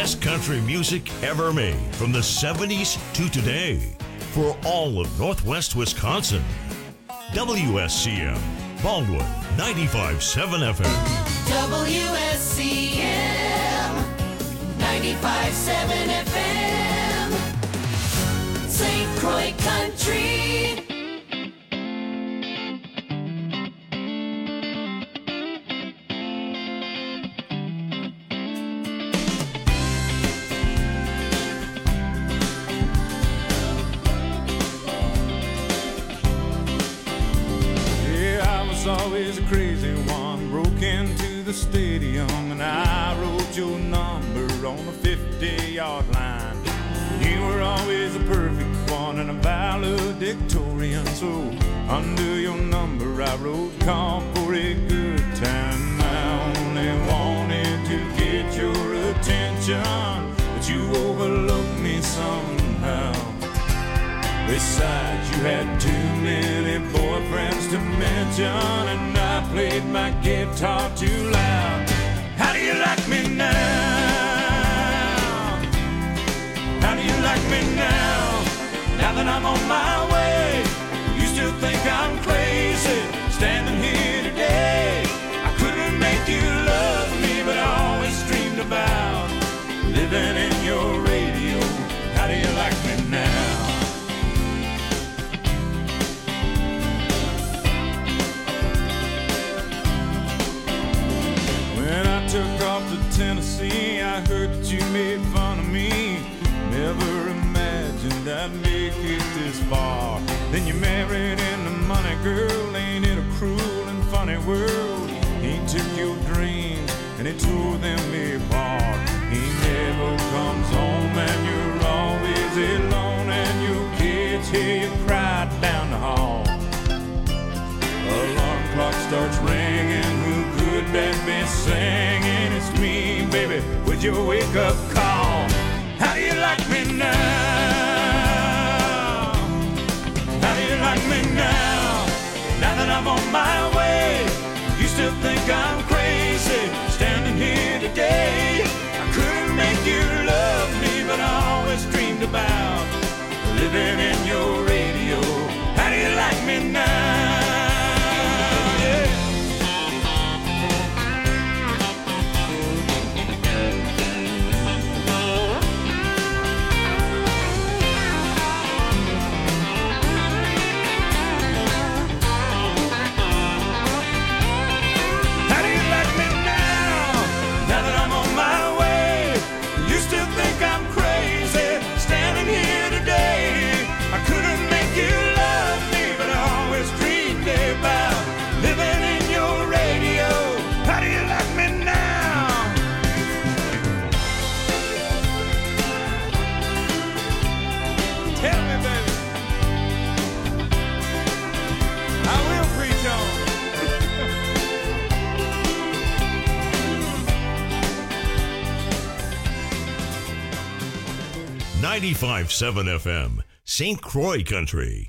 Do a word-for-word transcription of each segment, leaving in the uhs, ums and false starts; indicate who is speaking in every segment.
Speaker 1: best country music ever made from the seventies to today for all of Northwest Wisconsin. W S C M, Baldwin, ninety-five point seven F M.
Speaker 2: W S C M, ninety-five point seven F M. Saint Croix Country.
Speaker 3: Always a crazy one, broke into the stadium and I wrote your number on the fifty-yard line. You were always a perfect one and a valedictorian, so under your number I wrote call for a good time. I only wanted to get your attention, but you overlooked me somehow. Besides, you had too many boyfriends to mention, and I played my guitar too loud. How do you like me now? How do you like me now? Now that I'm on my way, you still think I'm crazy, standing here today. I couldn't make you love me, but I always dreamed about living in your radio. How do you like me now? Took off to Tennessee, I heard that you made fun of me. Never imagined I'd make it this far. Then you married into money, girl. Ain't it a cruel and funny world? He took your dreams and he tore them apart. He never comes home and you're always alone, and your kids hear you cry down the hall. Alarm clock starts ringing, who could that be singing? It's me, baby, with your wake-up call. How do you like me now? How do you like me now? Now that I'm on my way, you still think I'm crazy, standing here today. I couldn't make you love me, but I always dreamed about living in your radio. How do you like me now?
Speaker 1: ninety-five point seven F M, Saint Croix Country.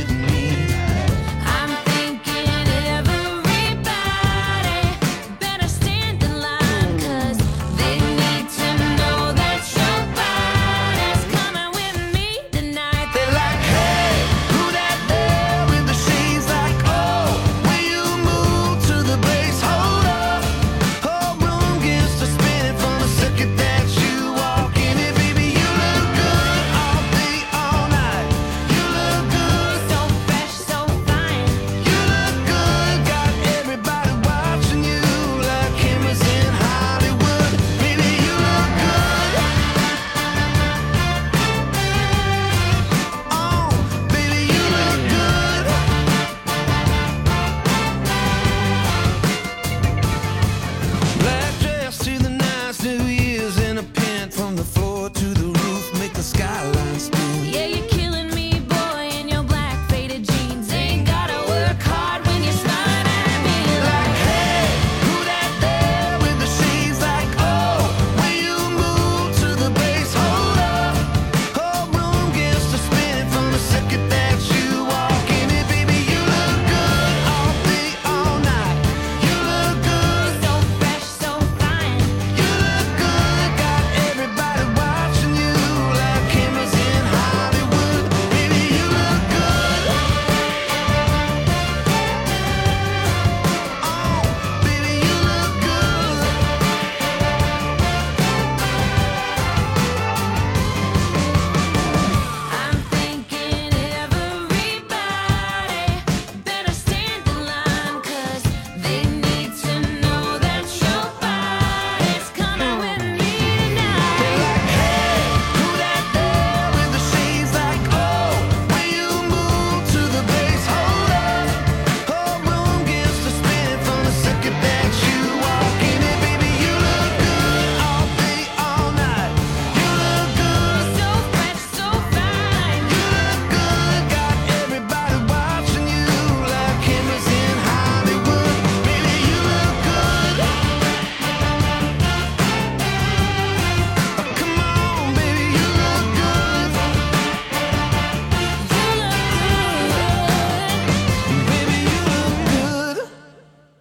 Speaker 2: I'm thinking everybody better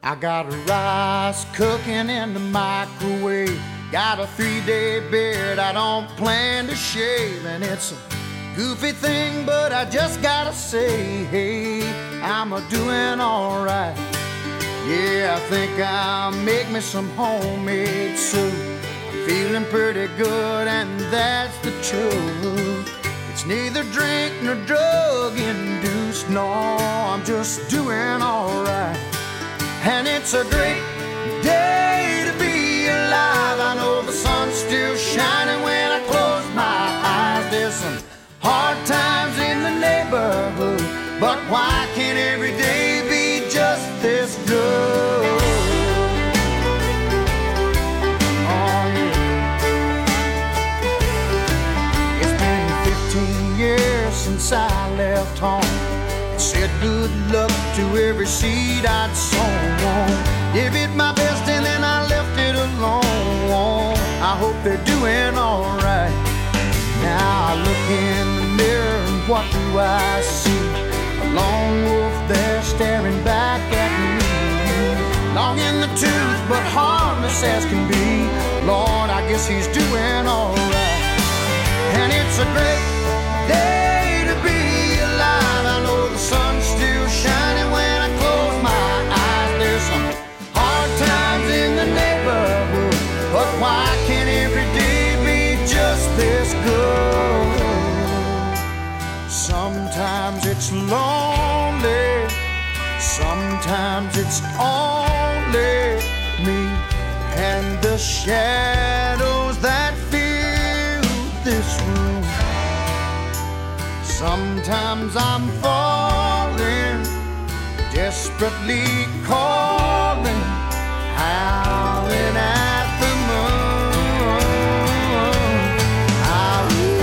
Speaker 4: I got rice cooking in the microwave. Got a three-day beard I don't plan to shave. And it's a goofy thing, but I just gotta say, hey, I'm a doing all right. Yeah, I think I'll make me some homemade soup. I'm feeling pretty good, and that's the truth. It's neither drink nor drug induced. No, I'm just doing all right. And it's a great day to be alive. I know the sun's still shining when I close my eyes. There's some hard times in the neighborhood, but why can't every day be just this good? Oh, yeah. It's been fifteen years since I left home. Said good luck to every seed I'd sown. Gave it my best and then I left it alone. I hope they're doing alright. Now I look in the mirror and what do I see? A lone wolf there staring back at me. Long in the tooth but harmless as can be. Lord, I guess he's doing alright. And it's a great day to be alive. I know the sun's still shining when I close my eyes. There's some hard times in the neighborhood, but why can't every day be just this good? Sometimes it's lonely, sometimes it's only me and the shadows that fill this room. Sometimes I'm falling, desperately calling, howling at the moon. I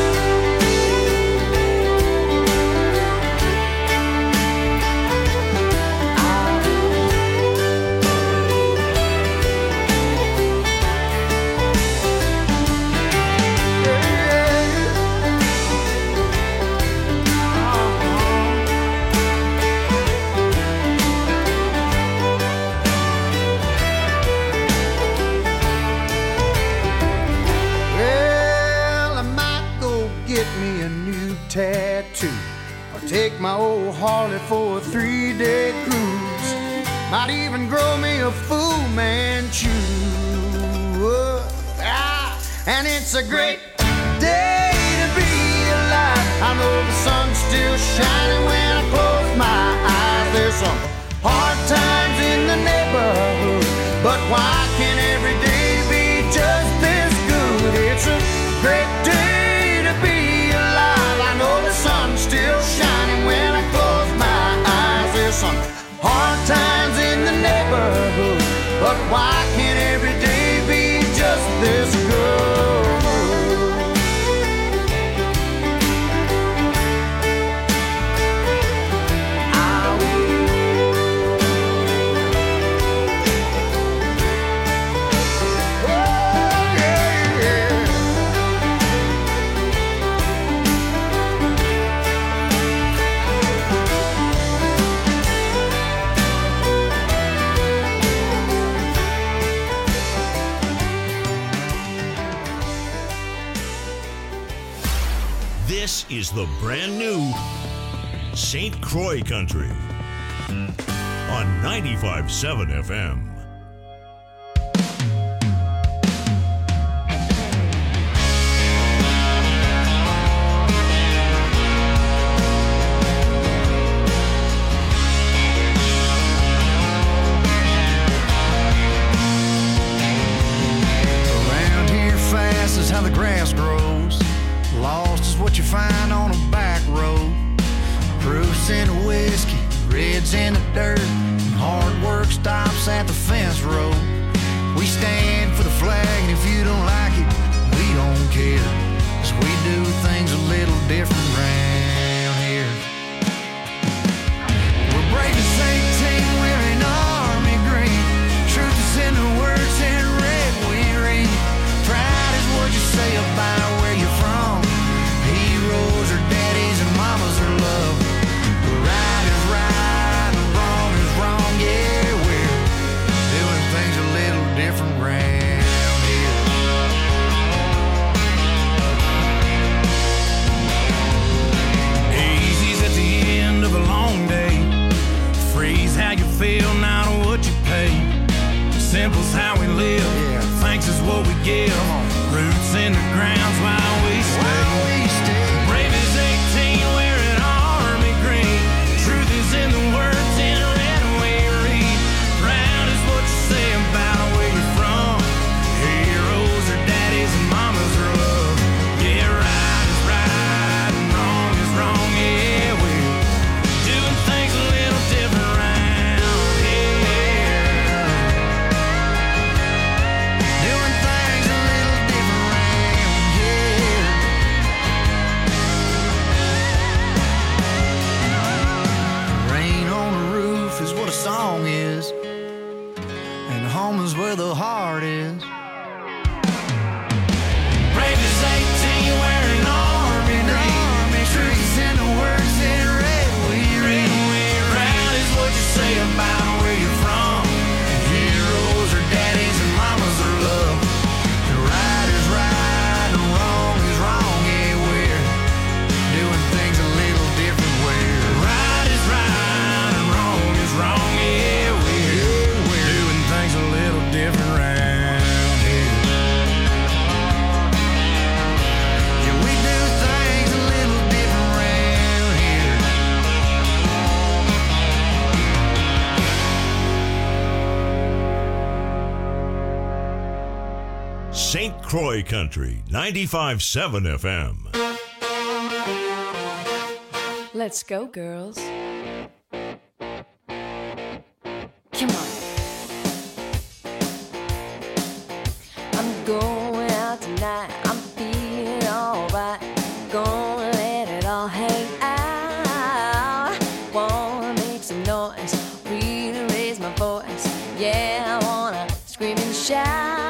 Speaker 4: tattoo, or take my old Harley for a three-day cruise. Might even grow me a Fu Manchu. Ah, and it's a great day to be alive. I know the sun's still shining when I close my eyes. There's some hard times in the neighborhood, but why can't every day be just this good? It's a great day to be alive. I know the sun's still shining when I close my eyes. There's some hard times in the neighborhood, but why can't every day be just this good?
Speaker 1: This is the brand new Saint Croix Country on ninety-five point seven F M.
Speaker 5: Around here fast is how the grass grows. Lost is what you find on a back road. Proofs in the whiskey, reds in the dirt, and hard work stops at the fence road. We stand for the flag, and if you don't like it, we don't care, 'cause we do things a little different round here. We're breaking eighteen, wearing army green. Truth is in the words in red we read. Pride is what you say about where you're from. Heroes are daddies and mamas are love. Right is right and wrong is wrong, yeah, we're
Speaker 3: simple's how we live.
Speaker 5: Yeah.
Speaker 3: Thanks is what we give. Roots in the ground's why we stay.
Speaker 5: While we stay.
Speaker 3: Brave as eighteen, wearing army green. Truth is in the words in red we read. Proud is what you say about where you're from. Heroes are daddies and mamas are love. Yeah, right is right and wrong is wrong. Yeah, we're doing things a little different round here.
Speaker 5: Doing things a little different round here. Rain on the roof is what a song is, and home is where the heart is.
Speaker 3: Brave as eighteen, wearing army green.
Speaker 5: Truth is in the words in red we read.
Speaker 3: Proud is what you say about where you're from. Heroes are daddies and mamas are love.
Speaker 5: The right is right and wrong is wrong. Yeah, we're doing things a little different. We're
Speaker 3: Right is right and wrong is wrong. Yeah, we're, we're doing things a little different round here.
Speaker 5: yeah, we do things a little different round here.
Speaker 1: Saint Croix Country, ninety-five point seven F M.
Speaker 6: Let's go, girls. Come on. I'm going out tonight. I'm feeling alright. Gonna let it all hang out. Wanna make some noise, really raise my voice. Yeah, I wanna scream and shout.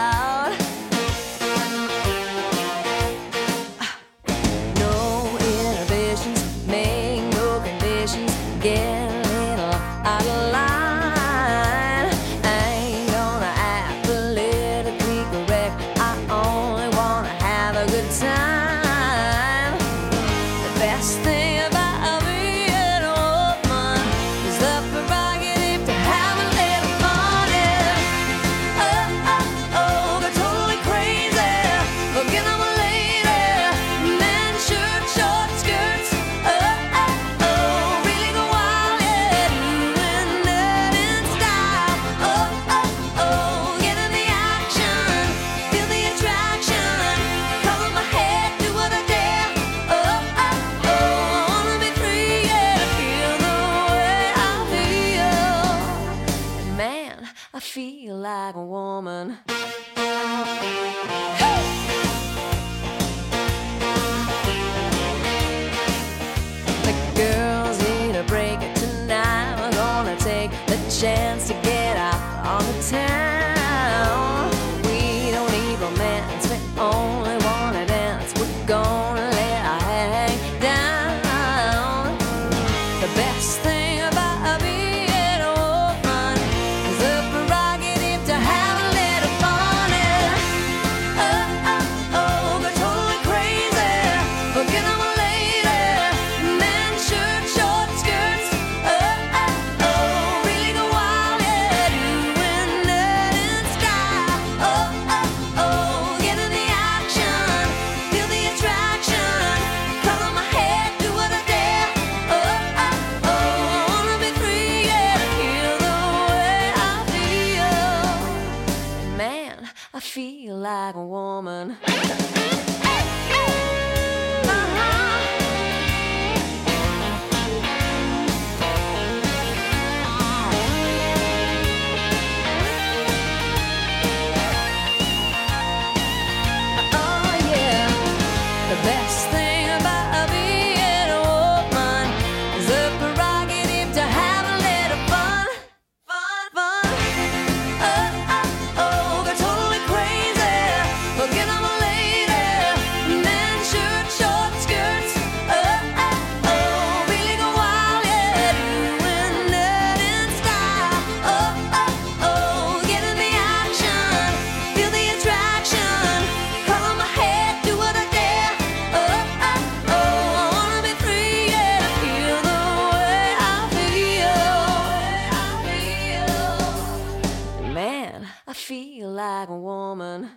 Speaker 6: No inhibitions, make no conditions. Get a little out of line. I ain't gonna act politically correct. I only wanna have a good time. The best thing about being a woman is the prerogative to have a little fun. Yeah. Oh, oh, oh, they're totally crazy. Looking at my lady. Men, shirt, short skirts. Oh, oh, oh, really go wild. Yeah, doing that in style. Oh, oh, oh, get in the action. Feel the attraction. Cover my head, do what I dare. Oh, oh, oh, I wanna be free. Yeah, feel the way I feel. Man, I feel like a woman. The girls need a break tonight. We're gonna take the chance to get out on the town. We don't need romance, we only wanna dance. We're gonna let our hair hang down. The best thing about being a woman is the prerogative to have a little fun. Yeah. Oh, oh, oh, they're totally crazy. Looking at my lady. Men, shirt, short skirts. Oh, oh, oh, really go wild. Yeah, doing that in style. Oh, oh, oh, get in the action. Feel the attraction. Color my head, do what I dare. Oh, oh, oh, I wanna be free. Yeah, feel the way I feel. Man, I feel like a woman. Oh yeah, the best thing about being a woman is the prerogative to have a little fun, fun, fun. Oh, oh, oh, they're totally crazy. Looking at my lady. feel like a woman.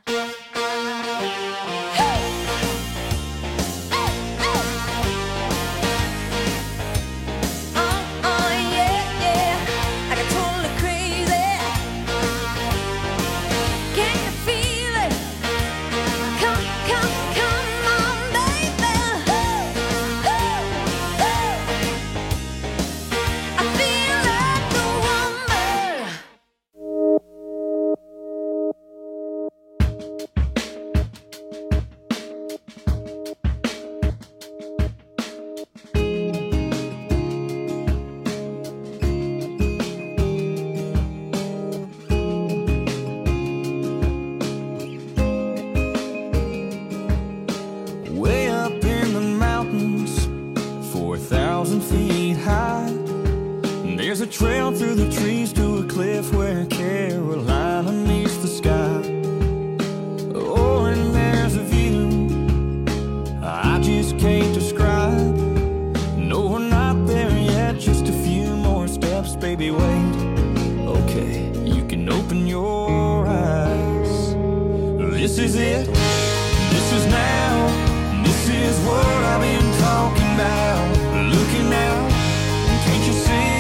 Speaker 7: Trail through the trees to a cliff where Carolina meets the sky. Oh, and there's a view I just can't describe. No, we're not there yet, just a few more steps, baby, wait. Okay, you can open your eyes. This is it, this is now, this is what I've been talking about. Looking out, can't you see?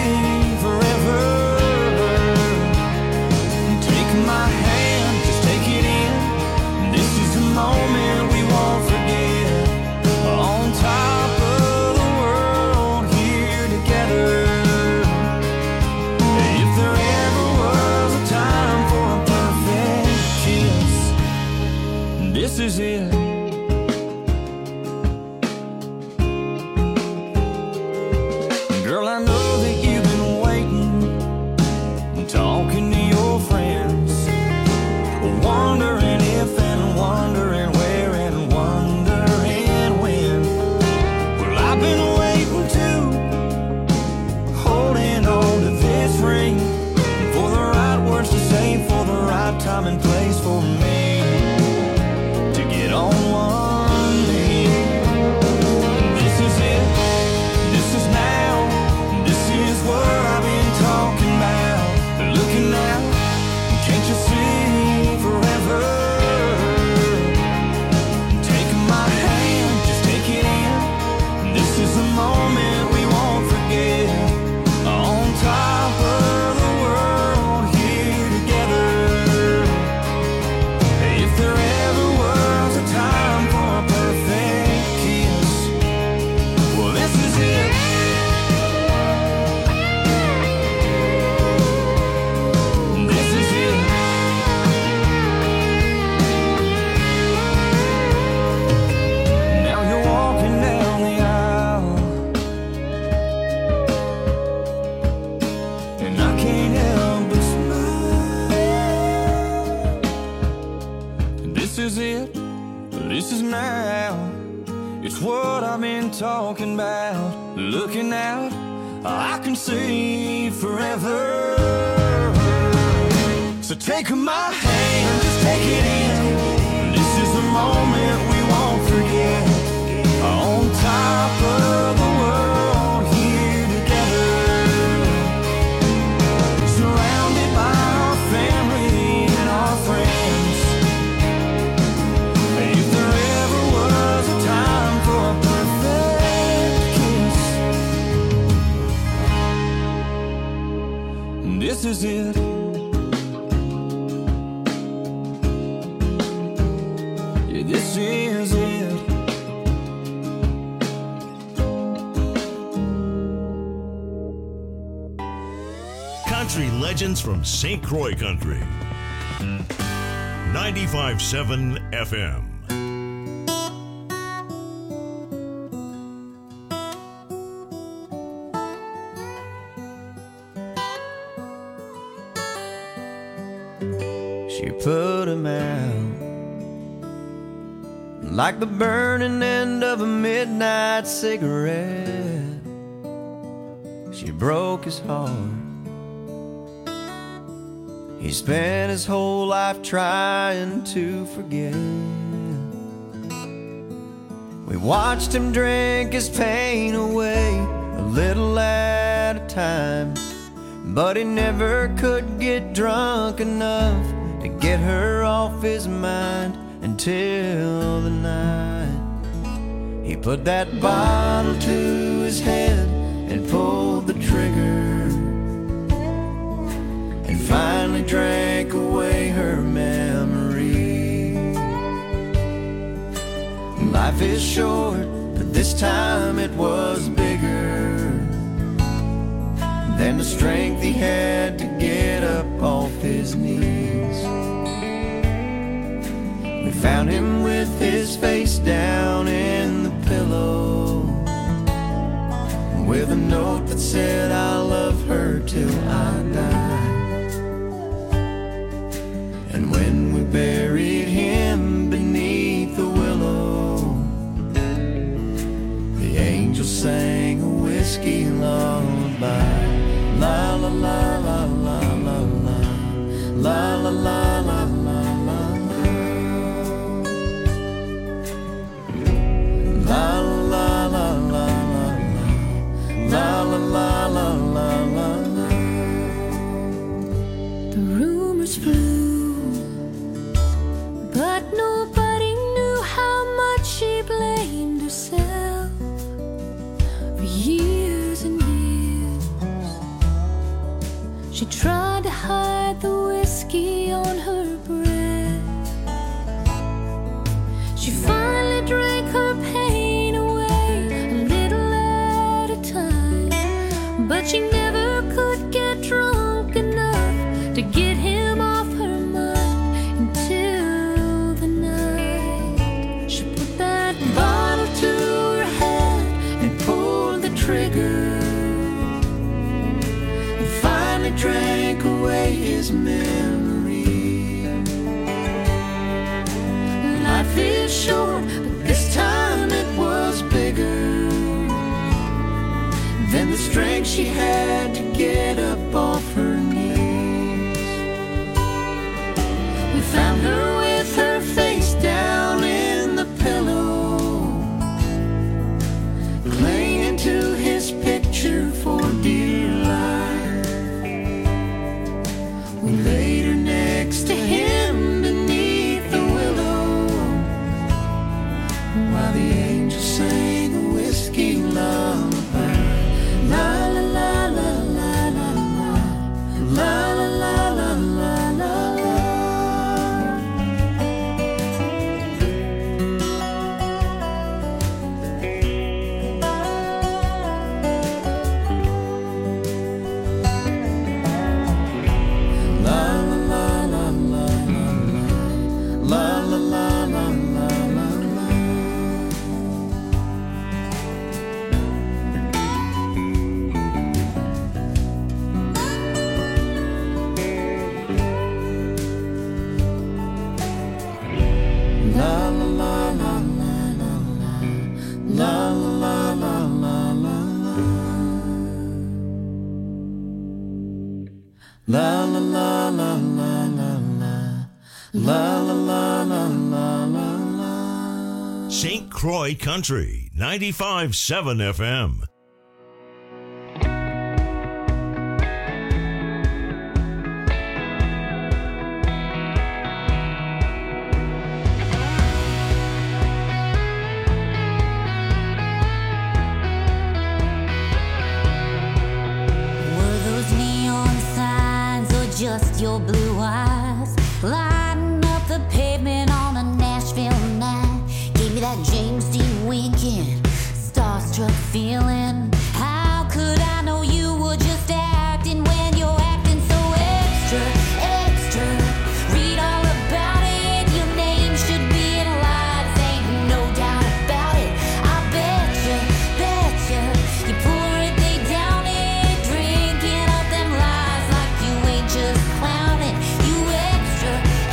Speaker 7: Moment we won't forget, on top of the world here together. If there ever was a time for a perfect kiss, this is it. Girl, I know that you've been waiting, talking to your friends, wondering if and wondering where and wondering when. Well, I've been waiting too, holding on to this ring, for the right words to say, for the right time and place for me to get on one knee. This is it, this is now, this is what I've been talking about. Looking out, can't you see forever? Moment we won't forget, on top of the world here together. If there ever was a time for a perfect kiss, well, this is it. This is it. Now you're walking down the aisle, this is it, this is now, it's what I've been talking about. Looking out, I can see forever. So take my hand, just take it in. This is the moment we won't forget, on top of the world here together, surrounded by our family and our friends. This is it. Yeah, this is it.
Speaker 1: Country legends from Saint Croix Country. ninety-five point seven F M.
Speaker 5: She put him out like the burning end of a midnight cigarette. She broke his heart. He spent his whole life trying to forget. We watched him drink his pain away, a little at a time, but he never could get drunk enough to get her off his mind until the night he put that bottle to his head and pulled the trigger and finally drank away her memory. Life is short, but this time it was bigger than the strength he had to get up off his knees. We found him with his face down in the pillow, with a note that said, "I'll love her till I die." And when we buried him beneath the willow, the angel sang a whiskey lullaby. La la la la la la la, la la la la la la, la la la la la, la la la la la la.
Speaker 8: The rumors flew, but nobody knew how much she blamed herself for years and years. She tried to hide the whiskey on her breath. She finally drank her pain away a little at a time, but she never could get drunk enough to get him off her mind until the night she put that bottle to her head and pulled the trigger, drank away his memory. Life is short, but this time it was bigger than the strength she had to get up off her knees. We found her with her face down in the pillow, clinging to his picture for dear life. We laid her next to him beneath the willow, while the angel sang a whiskey lullaby. La la la la la la la, la la la la la la la. La la la la la la la, la la la la la la la.
Speaker 1: Saint Croix Country, ninety-five point seven F M.
Speaker 9: Just your blue eyes lighting up the pavement on a Nashville night. Gave me that James Dean winking, starstruck feeling. How could I know you were just acting when you're acting so extra, extra? Read all about it, your name should be in lights, ain't no doubt about it. I betcha, betcha, you pour it, they down it, drinking up them lies like you ain't just clowning. You extra,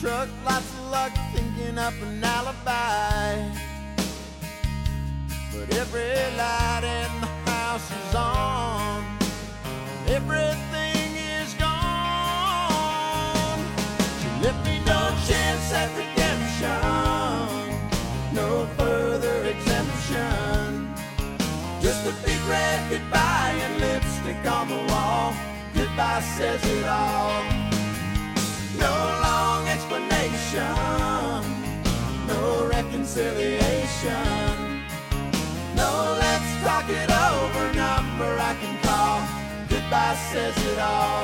Speaker 4: truck, lots of luck, thinking up an alibi. But every light in the house is on, everything is gone. She left me no chance at redemption, no further exemption. Just a big red goodbye and lipstick on the wall. Goodbye says it all. No long explanation, no reconciliation. No, let's talk it over, number I can call. Goodbye says it all.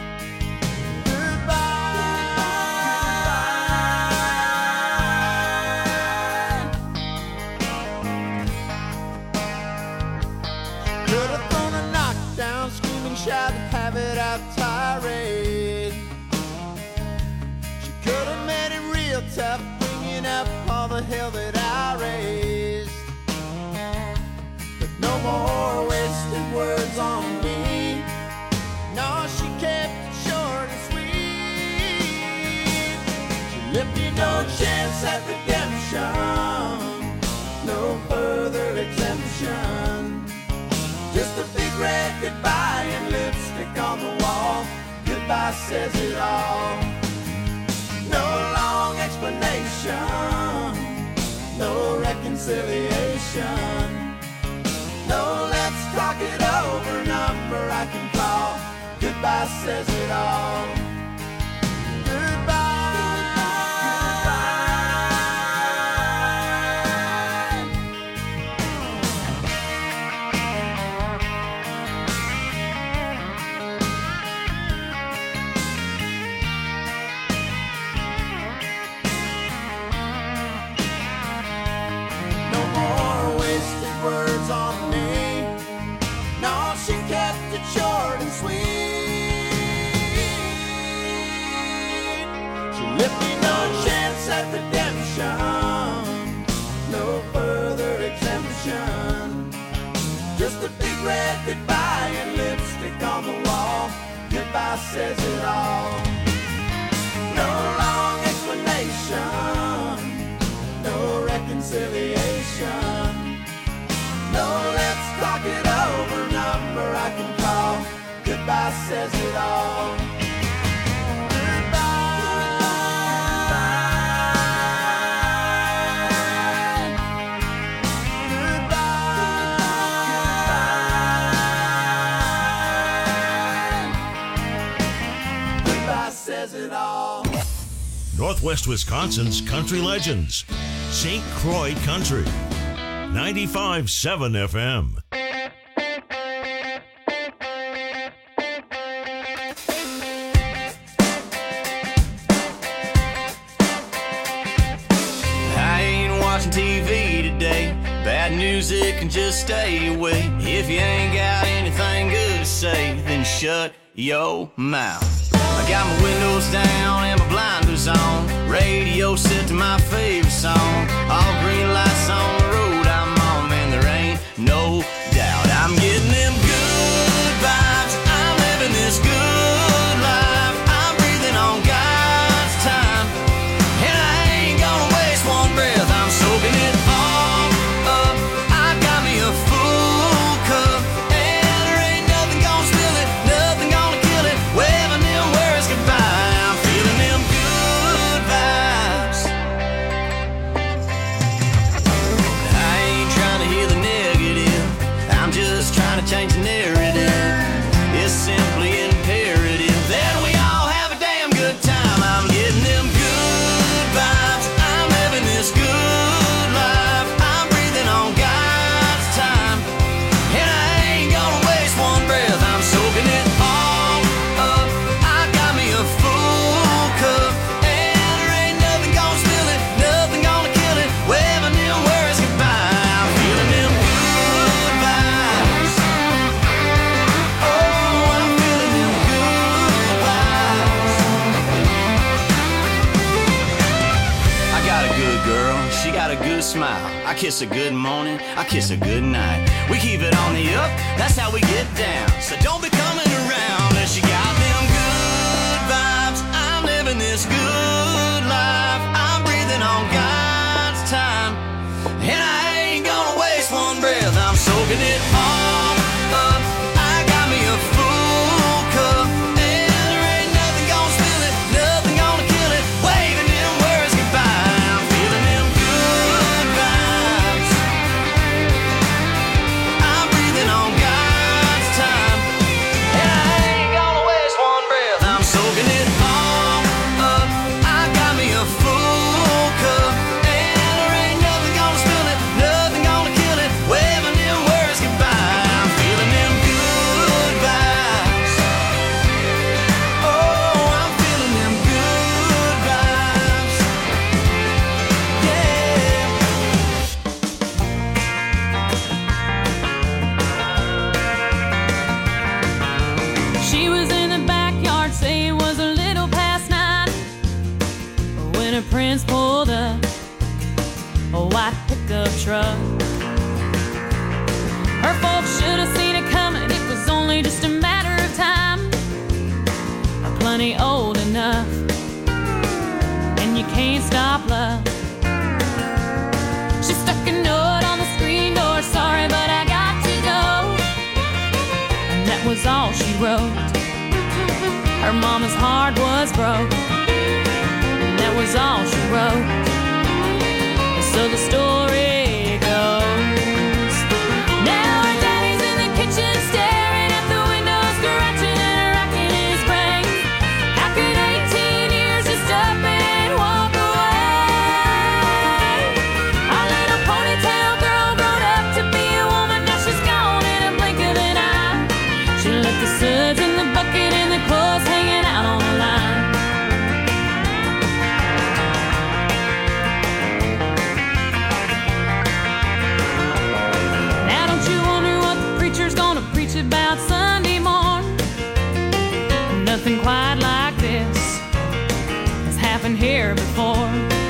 Speaker 4: Could have thrown a knockdown, screaming, shout, have it out tirade. She could have made it real tough, bringing up all the hell that I raised. But no more wasted words on me. No, she kept it short and sweet. She left me no chance at redemption, no further exemption. Just a big red goodbye and lipstick on the wall. Goodbye says it all. No long explanation, no reconciliation. No, let's talk it over, number I can call. Goodbye says it all. Words on me. No, she kept it short and sweet. She left me no chance at redemption, no further exemption. Just a big red goodbye and lipstick on the wall. Goodbye says it all. No long explanation, no reconciliation. No, let's talk it over, number I can call. Goodbye says it all. Goodbye says it all.
Speaker 1: Northwest Wisconsin's country legends. Saint Croix Country. ninety-five point seven F M.
Speaker 7: I ain't watching T V today. Bad music can just stay away. If you ain't got anything good to say, then shut your mouth. I got my windows down and my blinders on. Radio set to my favorite song. All green lights on the road I'm on, man, there ain't no doubt. I'm getting them good vibes. I'm living this good life. I'm breathing on God's time, and I ain't gonna waste one breath. I'm soaking it all up. I got me a full cup, and there ain't nothing gonna spill it, nothing gonna kill it. Waving them words goodbye. I'm feeling them good vibes. I ain't trying to hear the negative, I'm just trying to change the narrative. It's simply imperative that we all have a damn good time. I'm getting them good vibes. I'm living this good life. I'm breathing on God's time, and I ain't gonna waste one breath. I'm soaking it all up. I got me a full cup, and there ain't nothing gonna spill it, nothing gonna kill it. Waving them words goodbye. I'm feeling them good vibes. Oh, I'm feeling them good vibes. I got a good girl, she got a good smile. I kiss her good morning, I kiss her good night. We keep it on the up, that's how we get down. So don't be coming around unless you got them good vibes. I'm living this good
Speaker 8: plenty old enough, and you can't stop love. She stuck a note on the screen door, sorry, but I got to go. And that was all she wrote. Her mama's heart was broke, and that was all she wrote. And so the story goes. Now her daddy's in the kitchen staring at the window, scratching and racking his brain. How could eighteen years just up and walk away? Our little ponytail girl grown up to be a woman, now she's gone in a blink of an eye. She left the suds in the bucket and the clothes hanging out on the line. Now don't you wonder what the preacher's gonna preach about Sunday morn? Nothing quite like this has happened here before.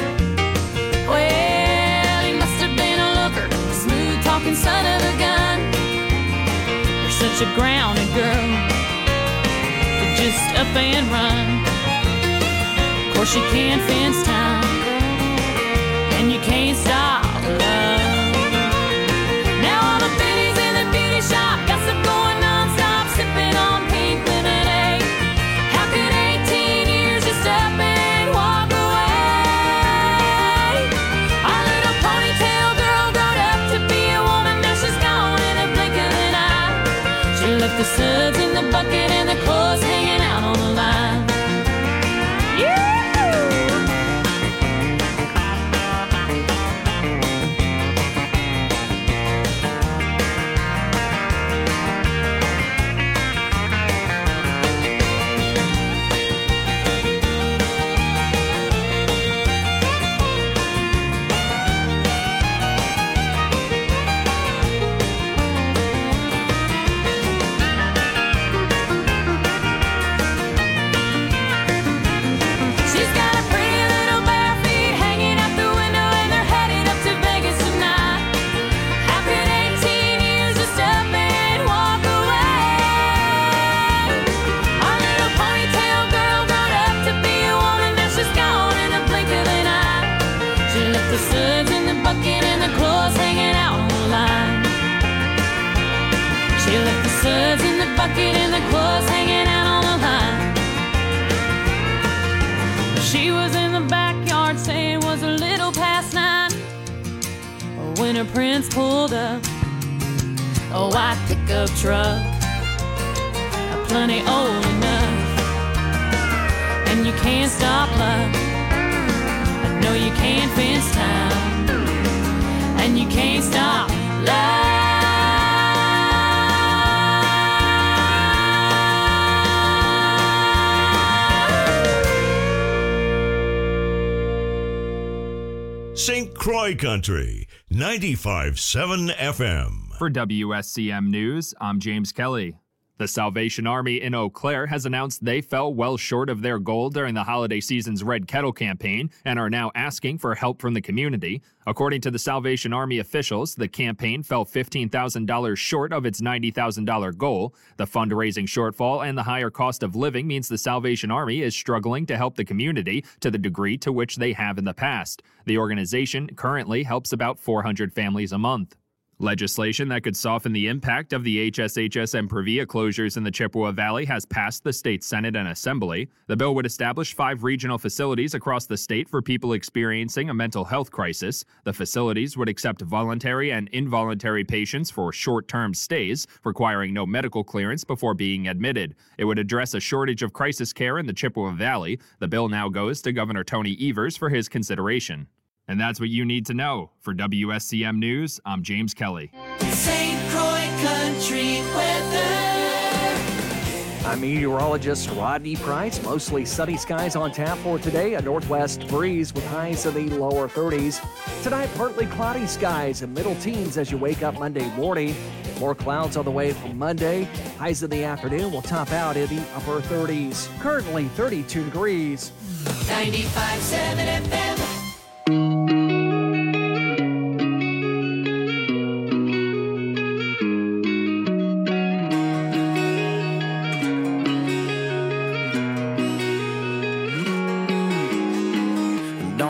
Speaker 8: Well, he must have been a looker, a smooth-talking son of a gun. You're such a grounded girl, just up and run. Of course you can't fence time, and you can't stop love. Now all the biddies in the beauty shop gossip going non-stop, sipping on pink lemonade. How could eighteen years just up and walk away? Our little ponytail girl grown up to be a woman, now she's gone in a blink of an eye. She left the suds in the bucket and the clothes hanging out on the line. Yeah! She's got a pretty little bare feet hanging out the window, and they're headed up to Vegas tonight. How could eighteen years just up and walk away? Our little ponytail girl grown up to be a woman, now she's gone in a blink of an eye. She left the suds in the bucket and the clothes hanging out on the line. She left the suds in the bucket and the clothes hanging out on the line. She was in the backyard saying it was a little past nine when her prince pulled up a white pickup truck, plenty old enough, and you can't stop love. No, you can't fence time, and you can't stop love.
Speaker 1: Saint Croix Country, ninety-five point seven F M.
Speaker 10: For W S C M News, I'm James Kelly. The Salvation Army in Eau Claire has announced they fell well short of their goal during the holiday season's Red Kettle campaign and are now asking for help from the community. According to the Salvation Army officials, the campaign fell fifteen thousand dollars short of its ninety thousand dollars goal. The fundraising shortfall and the higher cost of living means the Salvation Army is struggling to help the community to the degree to which they have in the past. The organization currently helps about four hundred families a month. Legislation that could soften the impact of the H S H S and Previa closures in the Chippewa Valley has passed the state Senate and Assembly. The bill would establish five regional facilities across the state for people experiencing a mental health crisis. The facilities would accept voluntary and involuntary patients for short-term stays, requiring no medical clearance before being admitted. It would address a shortage of crisis care in the Chippewa Valley. The bill now goes to Governor Tony Evers for his consideration. And that's what you need to know. For W S C M News, I'm James Kelly.
Speaker 2: Saint Croix Country weather.
Speaker 11: I'm meteorologist Rodney Price. Mostly sunny skies on tap for today. A northwest breeze with highs in the lower thirties. Tonight, partly cloudy skies and middle teens as you wake up Monday morning. More clouds on the way from Monday. Highs in the afternoon will top out in the upper thirties. Currently thirty-two degrees.
Speaker 2: ninety-five point seven F M.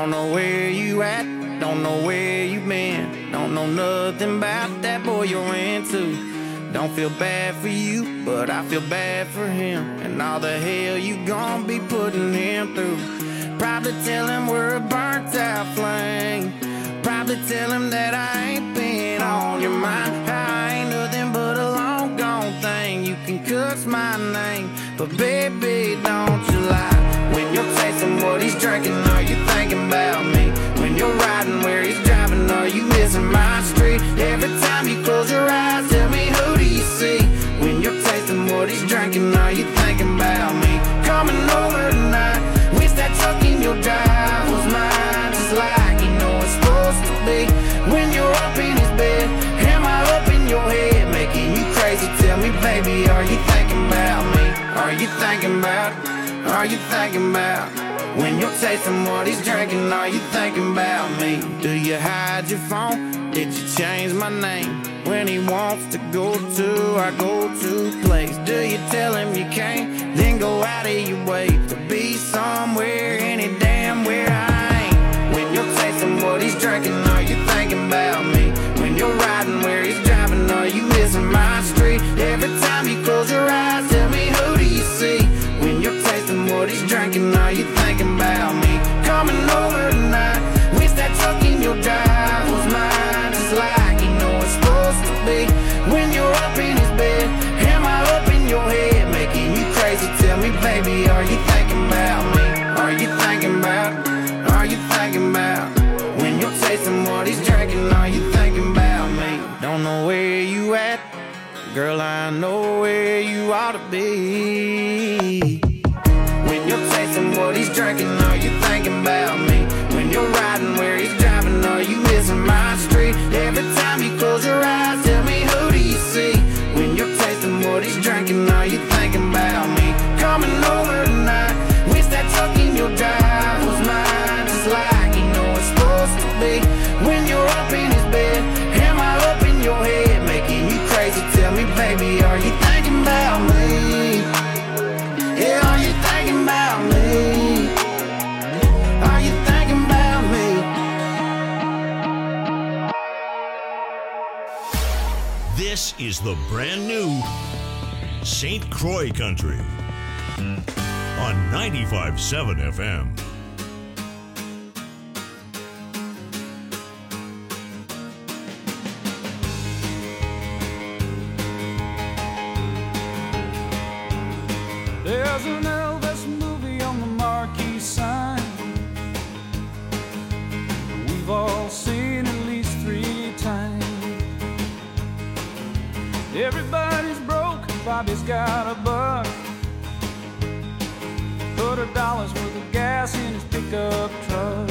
Speaker 5: Don't know where you at, don't know where you been. Don't know nothing about that boy you're into. Don't feel bad for you, but I feel bad for him, and all the hell you gon' be putting him through. Probably tell him we're a burnt out flame. Probably tell him that I ain't been on your mind. I ain't nothing but a long gone thing. You can cuss my name, but baby, don't you lie. When you're tasting what he's drinking, are you thinking about me? When you're riding where he's driving, are you missing my street? Every time you close your eyes, tell me, who do you see? When you're tasting what he's drinking, are you thinking about me? Coming over tonight, wish that truck in your drive was mine, just like you know it's supposed to be. When you're up in his bed, am I up in your head, making you crazy? Tell me, baby, are you thinking about me? Are you thinking about, are you thinking about? When you're tasting what he's drinking, are you thinking about me? Do you hide your phone? Did you change my name? When he wants to go to our go-to place, do you tell him you can't, then go out of your way to be somewhere, any damn where I ain't? When you're tasting what he's drinking, are you thinking about me? When you're riding where he's driving, are you missing my street? Every time you close your eyes, tell me, who do you see? When you're tasting what he's drinking, are you thinking about me? Coming over tonight, wish that truck in your drive was mine, just like you know it's supposed to be. When you're up in his bed, am I up in your head, making you crazy? Tell me, baby, are you thinking about me? Are you thinking about, are you thinking about? When you're tasting what he's drinking, are you thinking about me? Don't know where you at, girl, I know where you ought to be. When you're tasting what he's drinking, are you thinking about me? When you're riding where he's driving, are you missing my street? Every time you close your eyes, tell me, who do you see? When you're tasting what he's drinking, are you thinking about me? Coming over tonight, wish that truck in your drive was mine, just like you know it's supposed to be. When you're up in his bed, am I up in your head, making you crazy? Tell me, baby, are you thinking about me? Yeah, are you thinking about me? Are you thinking about me?
Speaker 1: This is the brand new Saint Croix Country on ninety-five point seven F M.
Speaker 3: There's an Elvis movie on the marquee sign. We've all seen at least three times. Everybody's broke, Bobby's got a buck. Put a dollar's worth of gas in his pickup truck.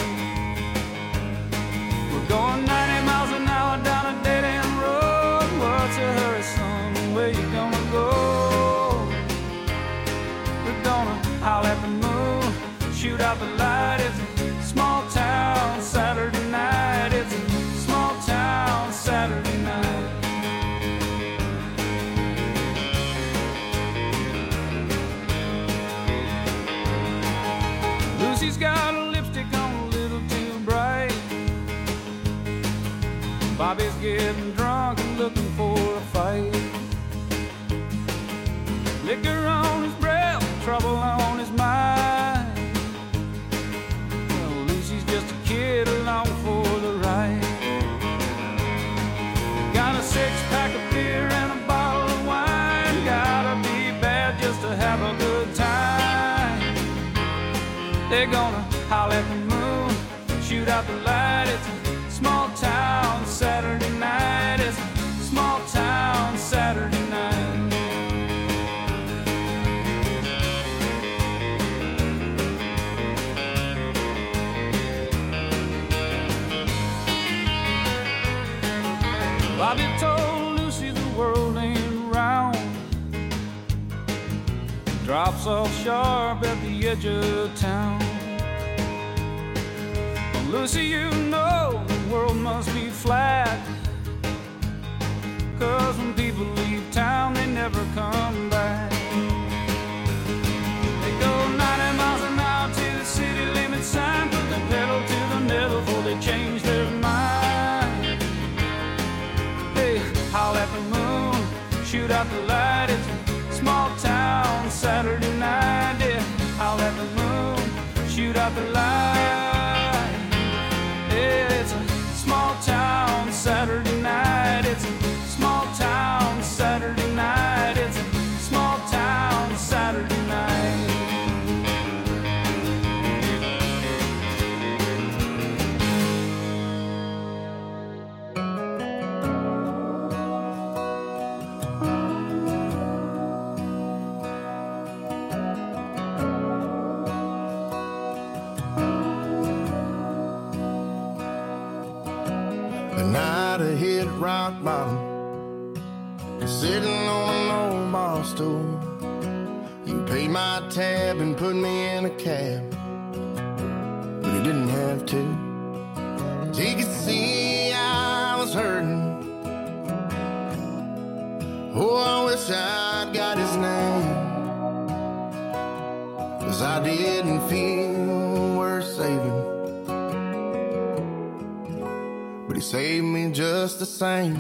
Speaker 3: We're going ninety miles an hour down a dead-end road. What's a hurry, son? Where you gonna go? We're gonna howl at the moon, shoot out the light. It's a small town Saturday night. It's a small town Saturday night. Lucy's got a lipstick on a little too bright. Bobby's getting drunk and looking for a fight. Liquor on his breath, trouble on his mind. Well, Lucy's just a kid along for the ride. Got a six-pack of beer and a bottle of wine. Gotta be bad just to have a good time. They're gonna howl at the moon, shoot out the light. It's a small town Saturday night. It's a small town Saturday night. Bobby told Lucy the world ain't round. Drops off sharp at the edge of town. Well, Lucy, you know the world must be flat. Cause when people leave town, they never come back. They go ninety miles an hour to the city limit sign, put the pedal to out the light. It's a small town Saturday night. Yeah, I'll let the moon shoot out the light. Yeah, it's a small town Saturday night. It's a small town Saturday night. It's a small town Saturday night.
Speaker 12: The night I hit rock bottom, sitting on an old bar stool. You paid my tab and put me in a cab, but you didn't have to. 'Cause you could see I was hurting. Oh, I wish I'd got his name, 'cause I didn't feel worth saving, but he saved me just the same.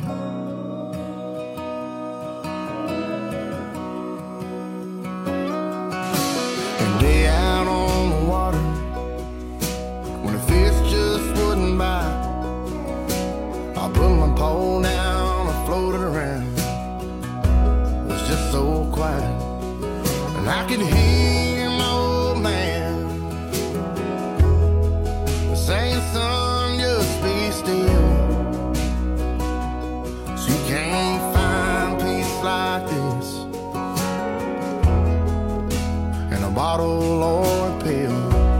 Speaker 12: And day out on the water, when the fish just wouldn't bite, I put my pole down and floated around. It was just so quiet, and I could hear my old man saying, son, just be still. So you can't find peace like this in a bottle or a pill.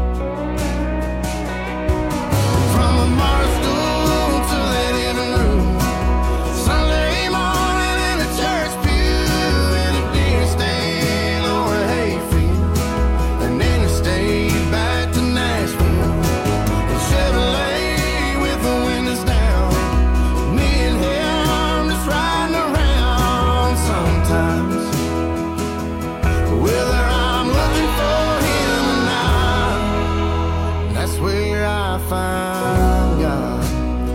Speaker 12: From a bar stool to that living room, Sunday morning in a church pew, in a deer stand or a hayfield, and then I stayed back to Nashville. Chevrolet with the windows down, me and him just riding around sometimes. Whether I'm looking for him or not, that's where I find God.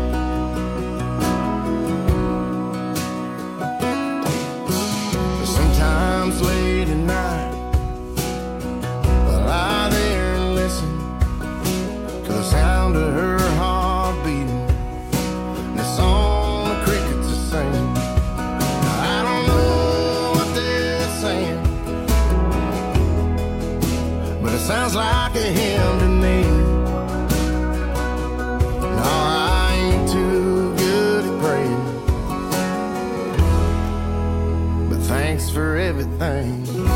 Speaker 12: Sometimes late at night, I lie there and listen to the sound of her heart beating, and the song the crickets are singing. I don't know what they're saying, but it sounds like a hymn to me. No, I ain't too good at praying, but thanks for everything.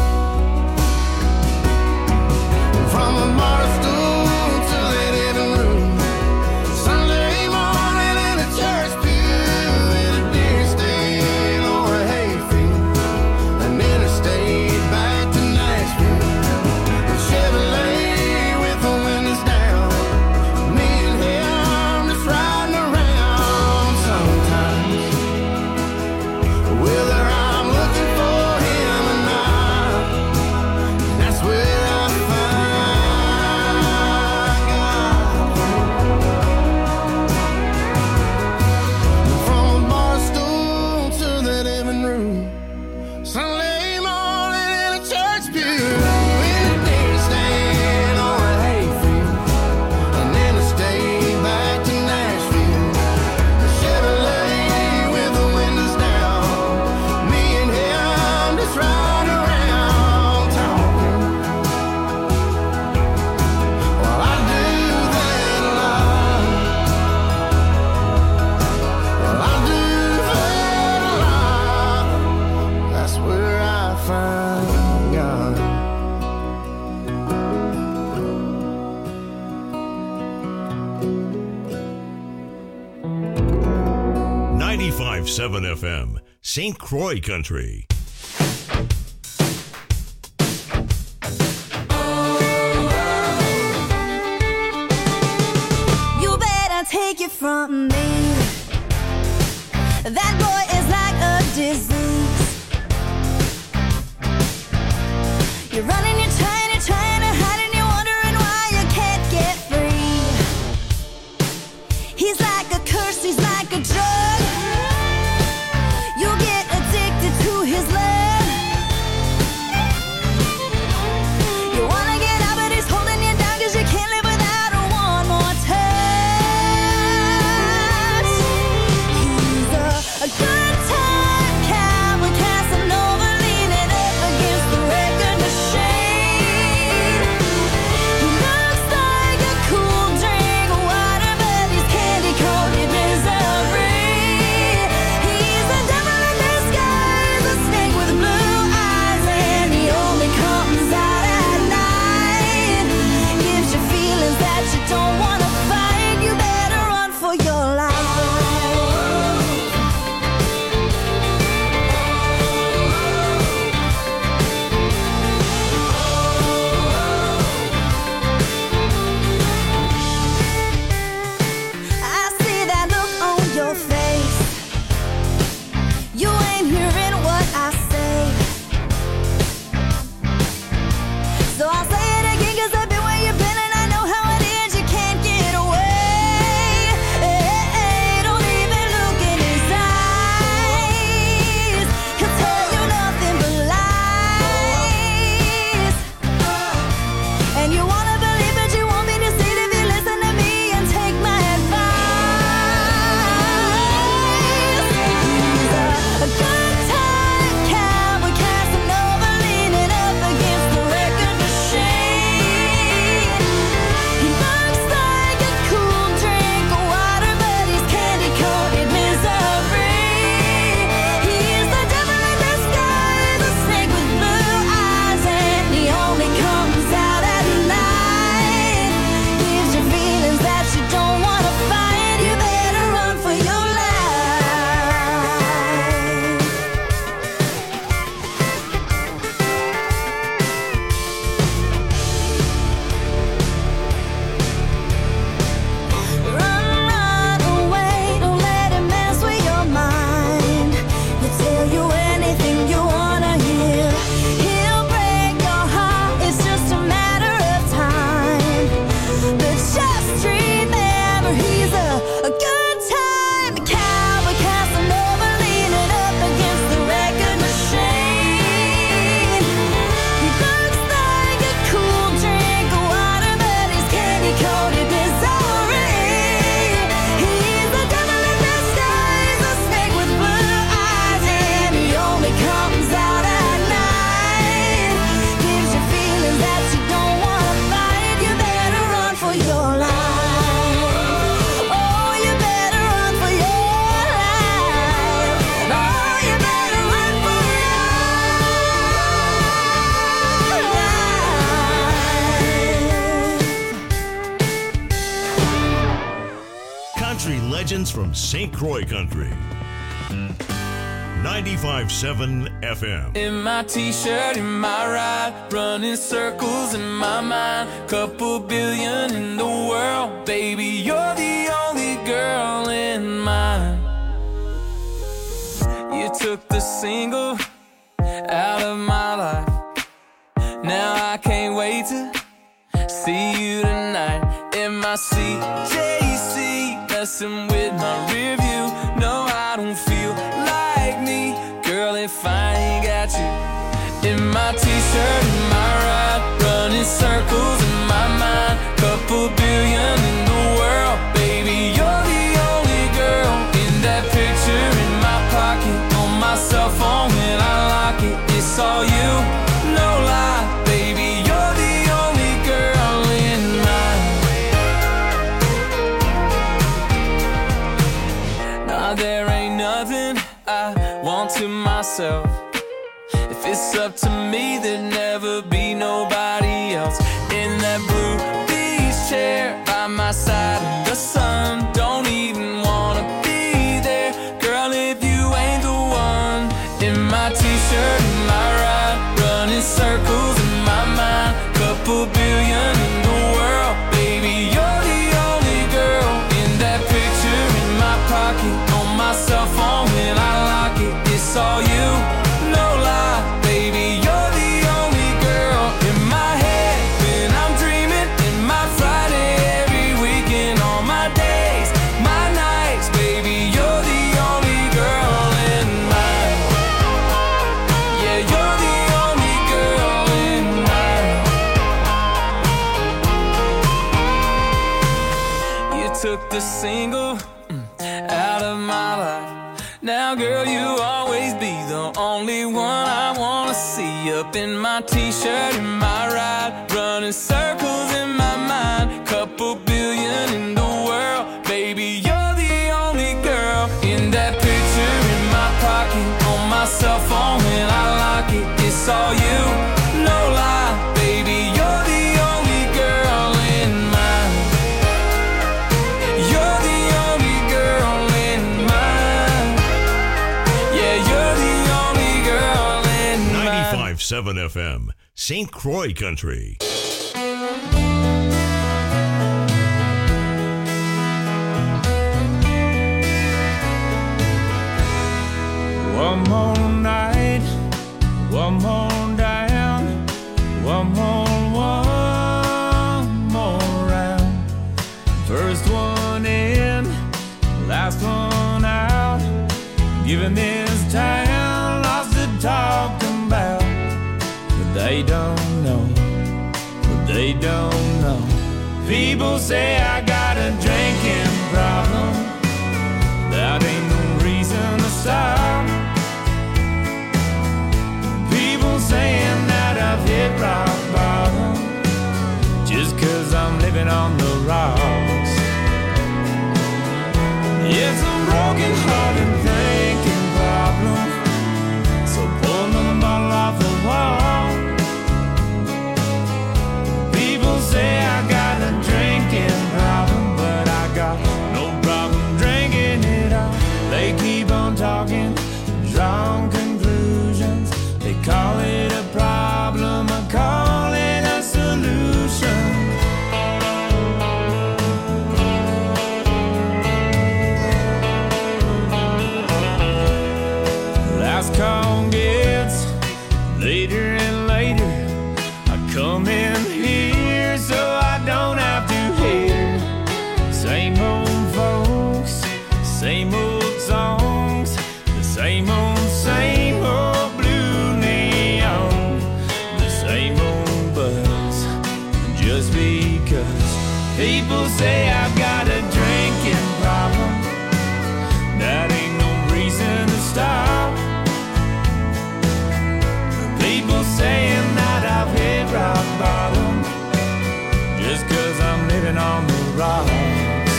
Speaker 12: From a bar stool to that living room, Sunday morning in a church pew, in a deer stand or a hayfield, and then I stayed back to Nashville. The Chevrolet with the windows down, me and him just riding around sometimes. Whether I'm looking for him or not, that's where I find God. From a bar stool to the living room, Sunday morning in a church pew, in a deer stand or a hayfield, and then I stayed back to Nashville. The Chevrolet with the windows down, me and him just riding around talking. Well, I do that a lot. Well, I do that a lot. That's where I find God.
Speaker 1: ninety-five point seven F M, Saint Croix Country.
Speaker 9: You better take it from me. That boy is like a disease. You're running, you're trying, you're trying to hide, and you're wondering why you can't get free. He's like a curse, he's like a drug. You get addicted to his love.
Speaker 1: country legends from Saint Croix Country. ninety-five point seven F M.
Speaker 13: In my t-shirt, in my ride, running circles in my mind. Couple billion in the world, baby, you're the only girl in mine. You took the single out of my life. Now I can't wait to see you tonight. In my C J C, messing with my rear view. No, I don't feel like me, girl, if I ain't got you. In my t-shirt, in my ride, running circles in my mind. Couple billion in the world, baby, you're the only girl. In that picture in my pocket, on my cell phone when I lock it, it's all you, no lie, baby, you're the only girl in mine. Nah, there ain't nothing I want to myself. If it's up to me, there'd never be nobody else. In that blue beach chair by my side in the sun, don't even wanna be there, girl, if you ain't the one. In my t-shirt, in my ride, running circles in my mind. Couple billion in the world, baby, you're the only girl. In that picture in my pocket, on my cell phone when I lock it, it's all you, no lie, baby, you're the only girl. In my head when I'm dreaming, in my Friday every weekend, all my days, my nights, baby, you're the only girl in mine. Yeah, you're the only girl in mine. You took the single mm, out of my life. Now, girl, you always be the only one I wanna see. Up in my t-shirt, in my ride, running circles in my mind. Couple billion in the world, baby, you're the only girl. In that picture in my pocket, on my cell phone when I lock it, it's all you, no lie, baby, you're the only girl in mine. You're the only girl in mine. Yeah, you're the only girl in mine.
Speaker 1: ninety-five point seven F M, Saint Croix Country.
Speaker 3: One more night, one more down, one more, one more round. First one in, last one out. Giving this town lots to talk about. But they don't know, but they don't know. People say I got a drinking problem. That ain't no reason to stop. People saying that I've hit rock bottom just cause I'm living on the rocks. It's a broken hearted thinking problem, so pull the bottle off the wall. People say I got a drinking problem, but I got no problem drinking it all. They keep on talking, drawing conclusions. They call it a problem, I call it a solution. Last call gets later and later. I come in here so I don't have to hear same old folks, same old songs, the same old, same old blue neon, the same old buzz. Just because people say I've got a drinking problem, that ain't no reason to stop. People saying that I've hit rock bottom just cause I'm living on the rocks.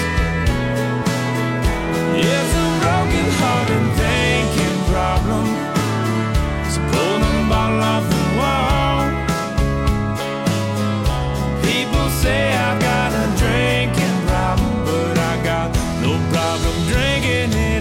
Speaker 3: It's a broken hearted thinking problem, so pull the bottle off the wall. People say I've got a drinking problem, but I got no problem drinking in